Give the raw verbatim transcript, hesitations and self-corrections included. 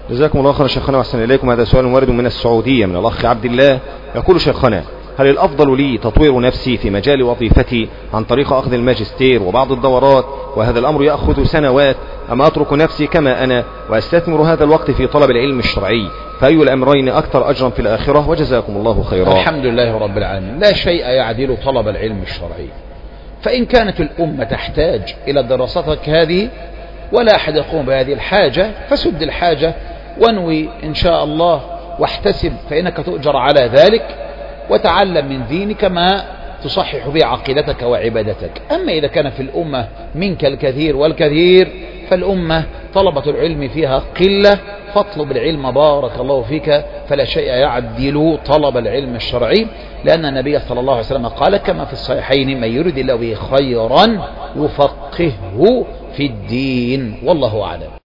جزاكم الله خيرا شيخنا وأحسن إليكم. هذا سؤال وارد من السعودية من الأخ عبد الله، يقول: شيخنا، هل الأفضل لي تطوير نفسي في مجال وظيفتي عن طريق أخذ الماجستير وبعض الدورات، وهذا الأمر يأخذ سنوات، أم أترك نفسي كما أنا وأستثمر هذا الوقت في طلب العلم الشرعي؟ فأي الأمرين أكثر أجرا في الآخرة؟ وجزاكم الله خيرا. الحمد لله رب العالمين. لا شيء يعدل طلب العلم الشرعي، فإن كانت الأمة تحتاج إلى دراستك هذه ولا أحد يقوم بهذه الحاجة فسد الحاجة وانوي إن شاء الله واحتسب، فإنك تؤجر على ذلك، وتعلم من دينك ما تصحح به عقيدتك وعبادتك. أما إذا كان في الأمة منك الكثير والكثير فالأمة طلبة العلم فيها قلة، فاطلب العلم بارك الله فيك، فلا شيء يعدل طلب العلم الشرعي، لأن النبي صلى الله عليه وسلم قال كما في الصحيحين: من يرد الله به خيرا يفقهه في الدين. والله أعلم.